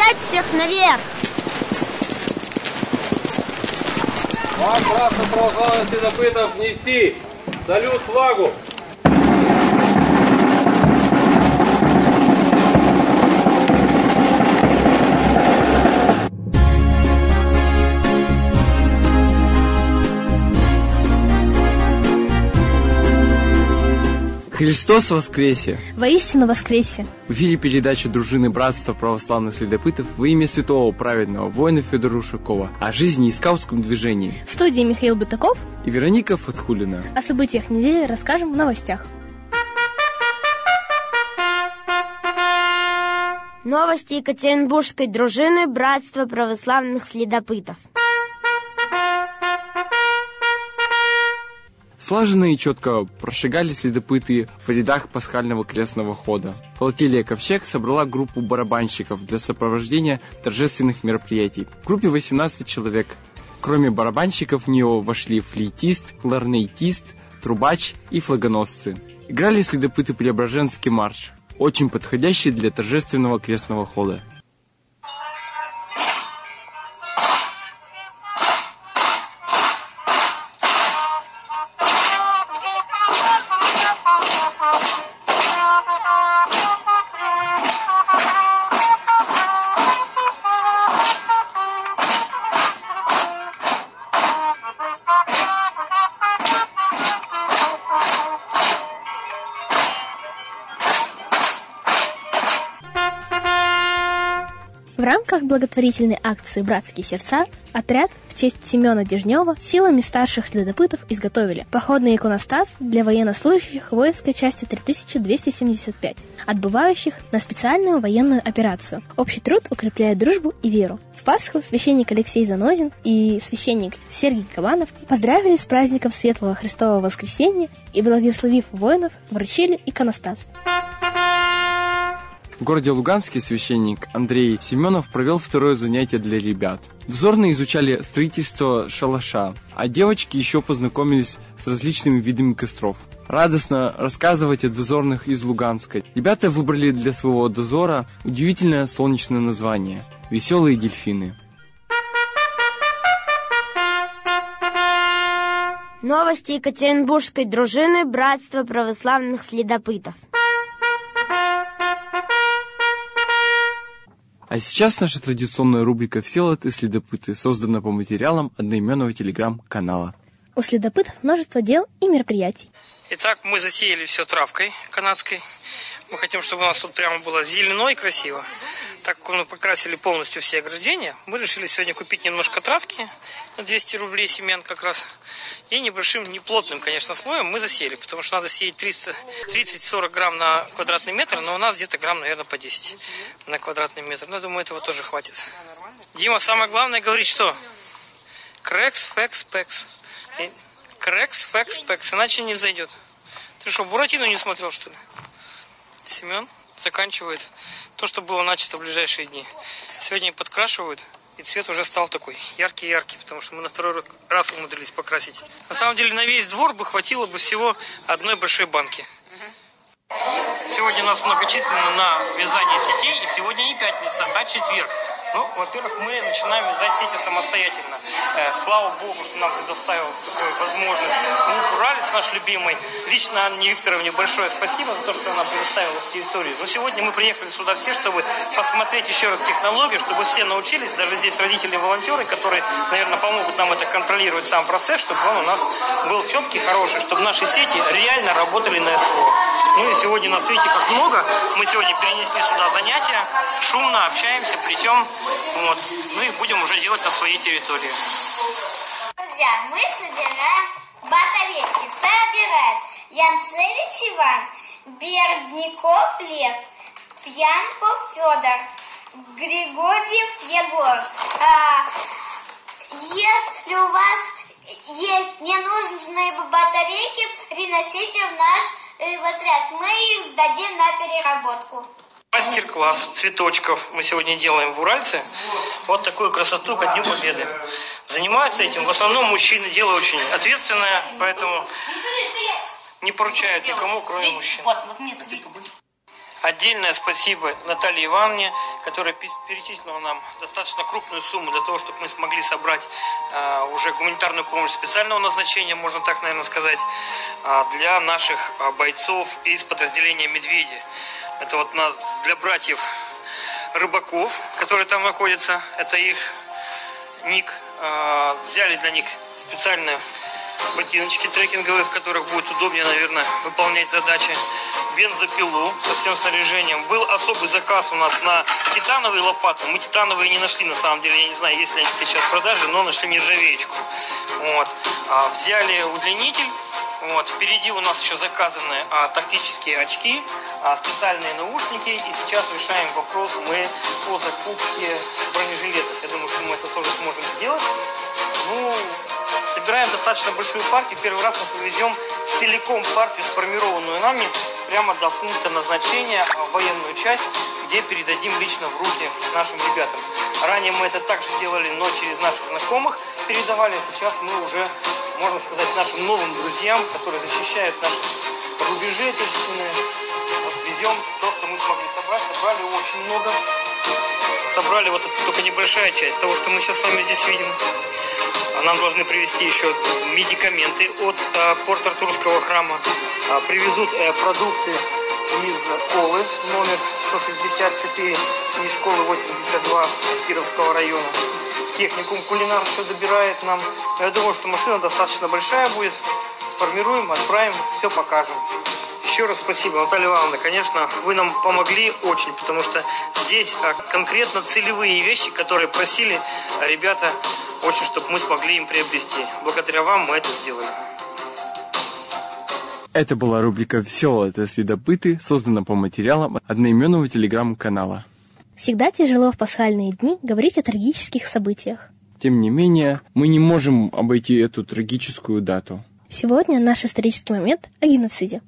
Подать всех наверх! Вам, братство православных следопытов, нести салют флагу! Христос воскресе! Воистину воскресе! В эфире передача дружины Братства православных следопытов во имя святого праведного воина Федора Ушакова о жизни и скаутском движении. В студии Михаил Бутаков и Вероника Фатхулина. О событиях недели расскажем в новостях. Новости Екатеринбургской дружины Братства православных следопытов. Слаженно и четко прошагали следопыты в рядах пасхального крестного хода. Флотилия «Ковчег» собрала группу барабанщиков для сопровождения торжественных мероприятий. В группе 18 человек. Кроме барабанщиков в нее вошли флейтист, кларнетист, трубач и флагоносцы. Играли следопыты Преображенский марш, очень подходящий для торжественного крестного хода. В рамках благотворительной акции «Братские сердца» отряд в честь Семена Дежнева силами старших следопытов изготовили походный иконостас для военнослужащих воинской части 3275, отбывающих на специальную военную операцию. Общий труд укрепляет дружбу и веру. В Пасху священник Алексей Занозин и священник Сергий Кабанов поздравили с праздником Светлого Христового Воскресения и, благословив воинов, вручили иконостас. В городе Луганске священник Андрей Семенов провел второе занятие для ребят. Дозорные изучали строительство шалаша, а девочки еще познакомились с различными видами костров. Радостно рассказывать о дозорных из Луганска. Ребята выбрали для своего дозора удивительное солнечное название – «Веселые дельфины». Новости Екатеринбургской дружины Братства православных следопытов. А сейчас наша традиционная рубрика «Всеволод и следопыты», создана по материалам одноименного телеграм-канала. У следопытов множество дел и мероприятий. Итак, мы засеяли все травкой канадской. Мы хотим, чтобы у нас тут прямо было зелено и красиво. Так как мы покрасили полностью все ограждения, мы решили сегодня купить немножко травки на 200 рублей семян как раз. И небольшим, неплотным, конечно, слоем мы засеяли, потому что надо сеять 30-40 грамм на квадратный метр, но у нас где-то грамм, наверное, по 10 на квадратный метр. Но, думаю, этого тоже хватит. Дима, самое главное говорит, что? Крекс, фекс, пекс. Крекс, фекс, пекс, иначе не взойдет. Ты что, Буратино не смотрел, что ли? Семен заканчивает то, что было начато в ближайшие дни. Сегодня подкрашивают, и цвет уже стал такой яркий-яркий, потому что мы на второй раз умудрились покрасить. На самом деле на весь двор бы хватило бы всего одной большой банки. Сегодня у нас многочисленно на вязание сетей, и сегодня не пятница, а четверг. Ну, во-первых, мы начинаем вязать сети самостоятельно. Слава Богу, что нам предоставил такую возможность Мук Уралец, наш любимый. Лично Анне Викторовне большое спасибо за то, что она предоставила территорию. Но сегодня мы приехали сюда все, чтобы посмотреть еще раз технологию, чтобы все научились, даже здесь родители и волонтеры, которые, наверное, помогут нам это контролировать, сам процесс, чтобы он у нас был четкий, хороший, чтобы наши сети реально работали на СВО. Ну и сегодня нас, видите, как много. Мы сегодня перенесли сюда занятия, шумно общаемся, плетем. Вот. Ну и будем уже делать на своей территории. Друзья, мы собираем батарейки. Собирает Янцевич Иван, Бердников Лев, Пьянков Федор, Григорьев Егор. Если у вас есть ненужные батарейки, приносите в наш в отряд. Мы их сдадим на переработку. Мастер-класс цветочков мы сегодня делаем в Уральце. Вот такую красоту ко Дню Победы. Занимаются этим в основном мужчины. Дело очень ответственное, поэтому не поручают никому, кроме мужчин. Отдельное спасибо Наталье Ивановне, которая перечислила нам достаточно крупную сумму для того, чтобы мы смогли собрать уже гуманитарную помощь специального назначения, можно так, наверное, сказать, для наших бойцов из подразделения «Медведи». Это вот для братьев рыбаков, которые там находятся, это их ник. Взяли для них специальные ботиночки трекинговые, в которых будет удобнее, наверное, выполнять задачи. Бензопилу со всем снаряжением. Был особый заказ у нас на титановые лопаты. Мы титановые не нашли, на самом деле. Я не знаю, есть ли они сейчас в продаже, но нашли нержавеечку. Вот. Взяли удлинитель. Вот. Впереди у нас еще заказаны тактические очки, специальные наушники. И сейчас решаем вопрос мы по закупке бронежилетов. Я думаю, что мы это тоже сможем сделать. Собираем достаточно большую партию. Первый раз мы повезем целиком партию, сформированную нами, прямо до пункта назначения, в военную часть, где передадим лично в руки нашим ребятам. Ранее мы это также делали, но через наших знакомых передавали. Сейчас мы уже, можно сказать, нашим новым друзьям, которые защищают наши рубежи отечественные, везем то, что мы смогли собрать. Собрали очень много. Собрали вот это только небольшая часть того, что мы сейчас с вами здесь видим. Нам должны привезти еще медикаменты от Порт-Артурского храма. Привезут продукты из школы номер 164 и школы 82 Кировского района. Техникум кулинар еще добирает нам. Я думаю, что машина достаточно большая будет. Сформируем, отправим, все покажем. Еще раз спасибо, Наталья Ивановна. Конечно, вы нам помогли очень, потому что здесь конкретно целевые вещи, которые просили ребята, очень, чтобы мы смогли им приобрести. Благодаря вам мы это сделали. Это была рубрика «Веселые следопыты», создана по материалам одноименного телеграм-канала. Всегда тяжело в пасхальные дни говорить о трагических событиях. Тем не менее, мы не можем обойти эту трагическую дату. Сегодня наш исторический момент о геноциде.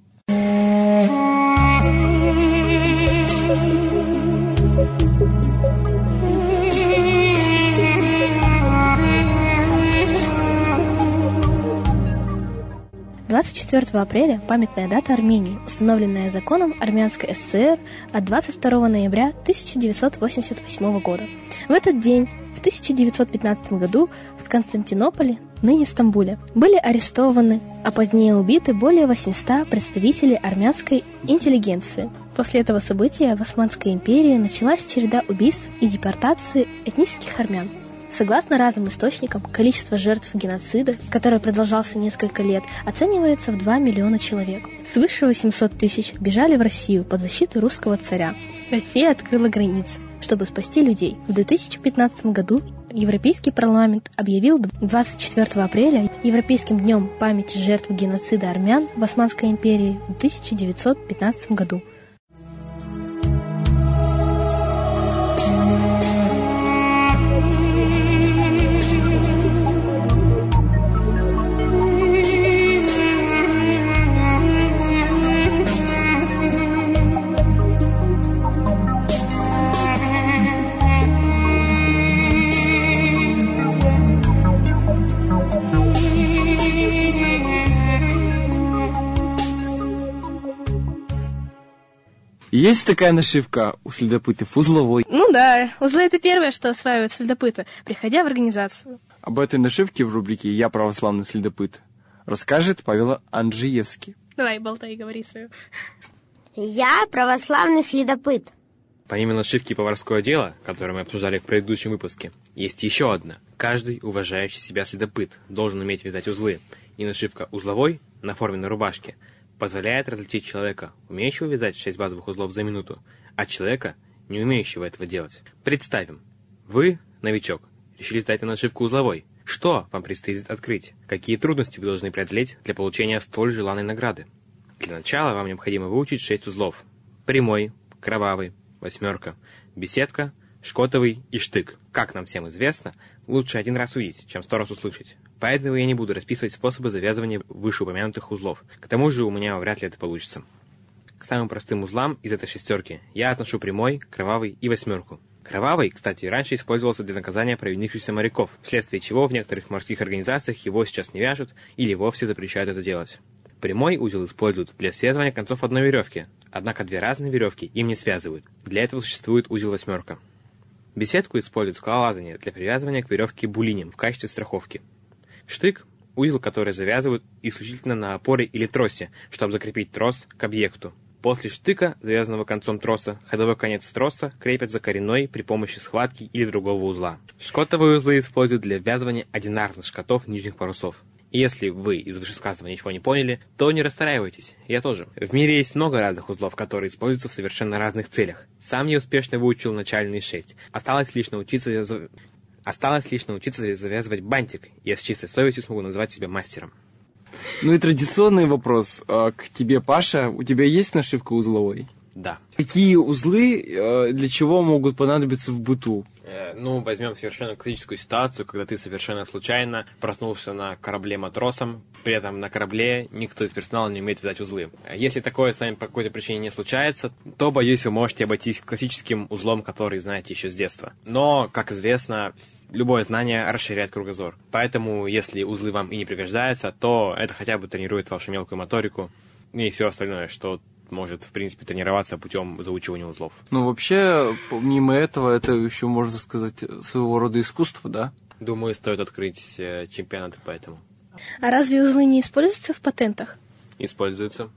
24 апреля – памятная дата Армении, установленная законом Армянской ССР от 22 ноября 1988 года. В этот день, в 1915 году, в Константинополе, ныне Стамбуле, были арестованы, а позднее убиты более 800 представителей армянской интеллигенции. После этого события в Османской империи началась череда убийств и депортации этнических армян. Согласно разным источникам, количество жертв геноцида, который продолжался несколько лет, оценивается в 2 миллиона человек. Свыше 800 тысяч бежали в Россию под защиту русского царя. Россия открыла границы, чтобы спасти людей. В 2015 году Европейский парламент объявил 24 апреля Европейским днем памяти жертв геноцида армян в Османской империи в 1915 году. Есть такая нашивка у следопытов — узловой. Ну да, узлы — это первое, что осваивают следопыты, приходя в организацию. Об этой нашивке в рубрике «Я православный следопыт» расскажет Павел Анджиевский. Давай, болтай, говори свою. Я православный следопыт. Помимо нашивки поварского дела, которое мы обсуждали в предыдущем выпуске, есть еще одна. Каждый уважающий себя следопыт должен уметь вязать узлы. И нашивка «узловой» на форменной рубашке позволяет различить человека, умеющего вязать 6 базовых узлов за минуту, от человека, не умеющего этого делать. Представим, вы, новичок, решили сдать на нашивку узловой. Что вам предстоит открыть? Какие трудности вы должны преодолеть для получения столь желанной награды? Для начала вам необходимо выучить 6 узлов. Прямой, кровавый, восьмерка, беседка, шкотовый и штык. Как нам всем известно, лучше один раз увидеть, чем 100 раз услышать. Поэтому я не буду расписывать способы завязывания вышеупомянутых узлов. К тому же у меня вряд ли это получится. К самым простым узлам из этой шестерки я отношу прямой, кровавый и восьмерку. Кровавый, кстати, раньше использовался для наказания провинившихся моряков, вследствие чего в некоторых морских организациях его сейчас не вяжут или вовсе запрещают это делать. Прямой узел используют для связывания концов одной веревки, Однако две разные веревки им не связывают. Для этого существует узел 8. Беседку используют в скалолазании для привязывания к веревке булинем в качестве страховки. Штык – узел, который завязывают исключительно на опоре или тросе, чтобы закрепить трос к объекту. После штыка, завязанного концом троса, ходовой конец троса крепят за коренной при помощи схватки или другого узла. Шкотовые узлы используют для ввязывания одинарных шкотов нижних парусов. И если вы из вышесказанного ничего не поняли, то не расстраивайтесь, я тоже. В мире есть много разных узлов, которые используются в совершенно разных целях. Сам я успешно выучил начальные 6. Осталось лишь научиться завязывать бантик, и я с чистой совестью смогу назвать себя мастером. Ну и традиционный вопрос к тебе, Паша. У тебя есть нашивка узловой? Да. Какие узлы для чего могут понадобиться в быту? Возьмем совершенно классическую ситуацию, когда ты совершенно случайно проснулся на корабле матросом, при этом на корабле никто из персонала не умеет вязать узлы. Если такое с вами по какой-то причине не случается, то, боюсь, вы можете обойтись классическим узлом, который знаете еще с детства. Но, как известно, любое знание расширяет кругозор. Поэтому, если узлы вам и не пригождаются, то это хотя бы тренирует вашу мелкую моторику и все остальное, что может, в принципе, тренироваться путем заучивания узлов. Вообще, помимо этого, это еще, можно сказать, своего рода искусство, да? Думаю, стоит открыть чемпионаты по этому. А разве узлы не используются в патентах? Используются.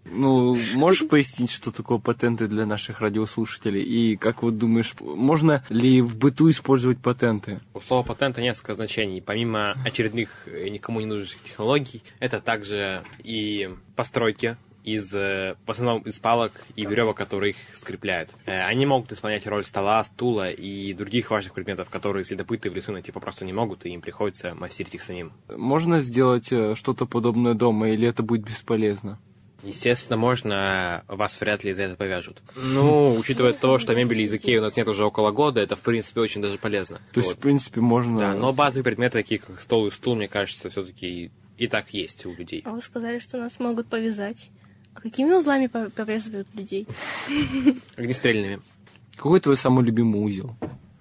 Можешь пояснить, что такое патенты для наших радиослушателей? И как вот думаешь, можно ли в быту использовать патенты? У слова патента несколько значений. Помимо очередных никому не нужных технологий, это также и постройки, в основном из палок и веревок, которые их скрепляют. Они могут исполнять роль стола, стула и других важных предметов, которые следопыты в лесу найти попросту не могут, и им приходится мастерить их самим. Можно сделать что-то подобное дома, или это будет бесполезно? Естественно, можно, вас вряд ли за это повяжут. Учитывая то, что мебели из Икеи у нас нет уже около года, это, в принципе, очень даже полезно. То есть, в принципе, можно... Да, но базовые предметы, такие как стол и стул, мне кажется, все-таки и так есть у людей. А вы сказали, что нас могут повязать. А какими узлами повязывают людей? Огнестрельными. Какой твой самый любимый узел?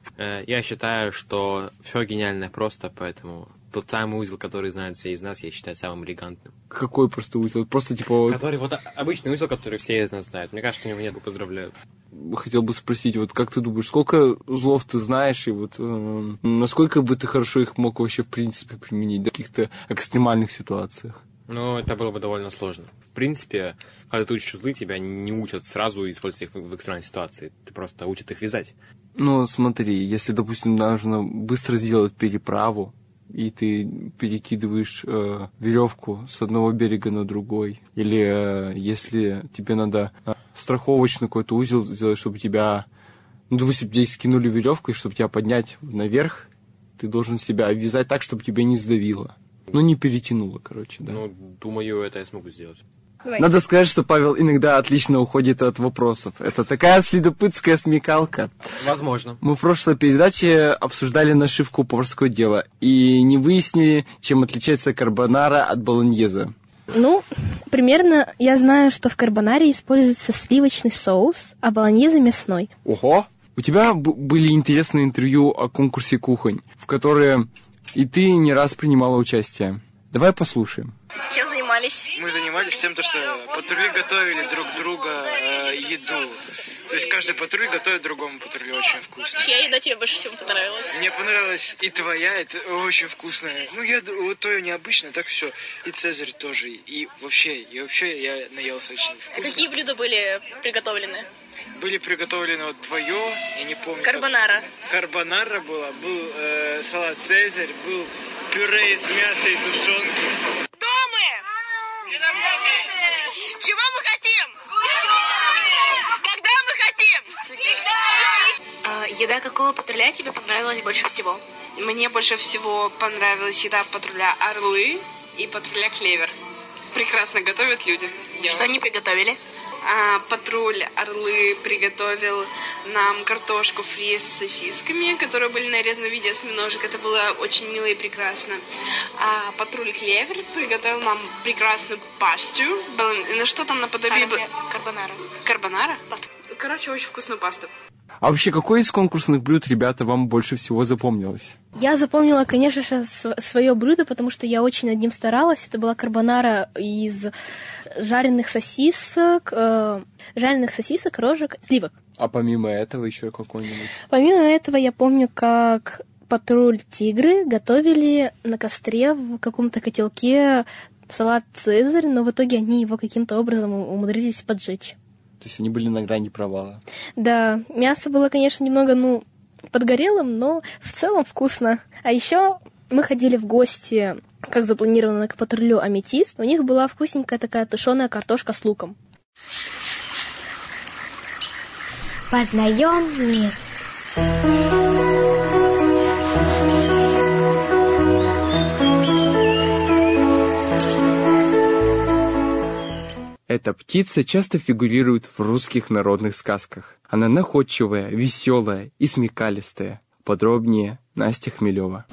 Я считаю, что все гениальное просто, поэтому тот самый узел, который знают все из нас, я считаю самым элегантным. Какой просто узел? Просто типа... Который обычный узел, который все из нас знают. Мне кажется, у него нет, поздравляю. Хотел бы спросить, как ты думаешь, сколько узлов ты знаешь, и насколько бы ты хорошо их мог вообще в принципе применить в каких-то экстремальных ситуациях? Это было бы довольно сложно. В принципе, когда ты учишь узлы, тебя не учат сразу использовать их в экстренной ситуации. Ты просто учат их вязать. Смотри, если, допустим, нужно быстро сделать переправу, и ты перекидываешь веревку с одного берега на другой, или если тебе надо страховочный какой-то узел сделать, чтобы тебя, допустим, тебе скинули веревку, и чтобы тебя поднять наверх, ты должен себя вязать так, чтобы тебя не сдавило. Не перетянуло, да. Думаю, это я смогу сделать. Надо сказать, что Павел иногда отлично уходит от вопросов. Это такая следопытская смекалка. Возможно. Мы в прошлой передаче обсуждали нашивку поварского дела и не выяснили, чем отличается карбонара от болоньезе. Примерно я знаю, что в карбонаре используется сливочный соус, а болоньезе мясной. Ого! У тебя были интересные интервью о конкурсе кухонь, в которые и ты не раз принимала участие. Давай послушаем. Чем занимались? Мы занимались тем, что патрули готовили друг друга еду. То есть каждый патруль готовит другому патрулю очень вкусно. Чья еда тебе больше всего понравилась? Мне понравилась и твоя, это очень вкусная. Твоя необычно, так все. И Цезарь тоже. И вообще я наелся очень вкусно. А какие блюда были приготовлены? Были приготовлены твое, я не помню. Карбонара. Карбонара была, был салат Цезарь, был пюре из мяса и тушенки. Кто мы? Чего мы хотим? Когда мы хотим? Всегда. Еда какого патруля тебе понравилась больше всего? Мне больше всего понравилась еда патруля Орлы и патруля Клевер. Прекрасно готовят люди. Что они приготовили? Патруль Орлы приготовил нам картошку фри с сосисками, которые были нарезаны в виде осьминожек. Это было очень мило и прекрасно. А патруль Клевер приготовил нам прекрасную пасту. Что там наподобие... Карбонара. Карбонара? Короче, очень вкусную пасту. А вообще, какое из конкурсных блюд, ребята, вам больше всего запомнилось? Я запомнила, конечно же, свое блюдо, потому что я очень над ним старалась. Это была карбонара из жареных сосисок, рожек, сливок. А помимо этого еще какой-нибудь? Помимо этого я помню, как патруль «Тигры» готовили на костре в каком-то котелке салат «Цезарь», но в итоге они его каким-то образом умудрились поджечь. То есть они были на грани провала? Да, мясо было, конечно, немного, подгорелым, но в целом вкусно. А еще мы ходили в гости, как запланировано, к патрулю «Аметист». У них была вкусненькая такая тушеная картошка с луком. Познаем мир. Эта птица часто фигурирует в русских народных сказках. Она находчивая, веселая и смекалистая. Подробнее Настя Хмелева.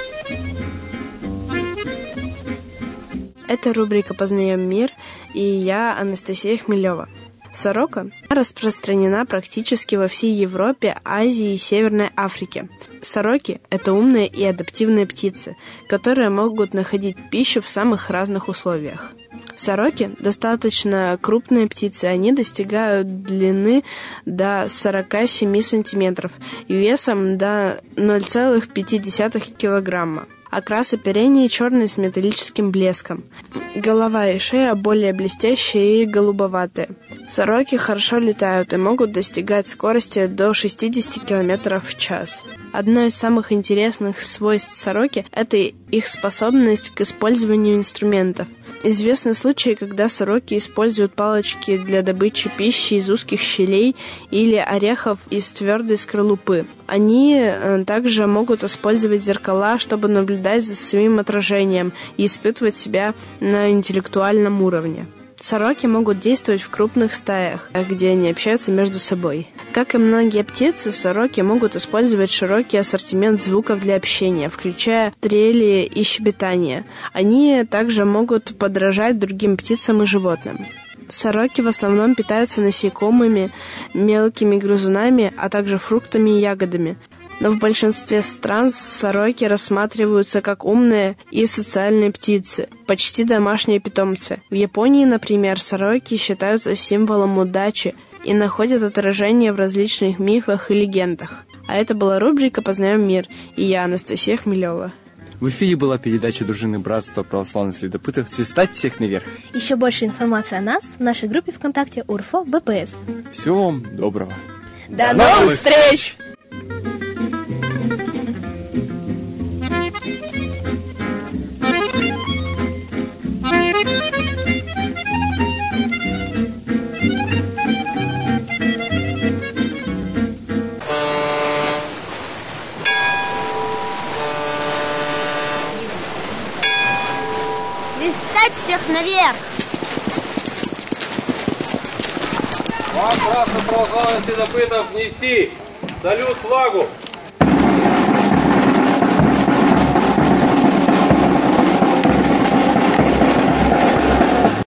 Это рубрика «Познаем мир», и я Анастасия Хмелева. Сорока распространена практически во всей Европе, Азии и Северной Африке. Сороки – это умные и адаптивные птицы, которые могут находить пищу в самых разных условиях. Сороки – достаточно крупные птицы, они достигают длины до 47 сантиметров и весом до 0,5 килограмма. Окрас оперения черный с металлическим блеском. Голова и шея более блестящие и голубоватые. Сороки хорошо летают и могут достигать скорости до 60 км в час. Одно из самых интересных свойств сороки – это их способность к использованию инструментов. Известны случаи, когда сороки используют палочки для добычи пищи из узких щелей или орехов из твердой скорлупы. Они также могут использовать зеркала, чтобы наблюдать за своим отражением и испытывать себя на интеллектуальном уровне. Сороки могут действовать в крупных стаях, где они общаются между собой. Как и многие птицы, сороки могут использовать широкий ассортимент звуков для общения, включая трели и щебетание. Они также могут подражать другим птицам и животным. Сороки в основном питаются насекомыми, мелкими грызунами, а также фруктами и ягодами. Но в большинстве стран сороки рассматриваются как умные и социальные птицы, почти домашние питомцы. В Японии, например, сороки считаются символом удачи и находят отражение в различных мифах и легендах. А это была рубрика «Познаем мир», и я, Анастасия Хмелева. В эфире была передача дружины Братства православных следопытов «Свистать всех наверх». Еще больше информации о нас в нашей группе ВКонтакте УРФО БПС. Всего вам доброго. До новых встреч! Свистать всех наверх! Вам, братство православных следопытов, нести салют флагу!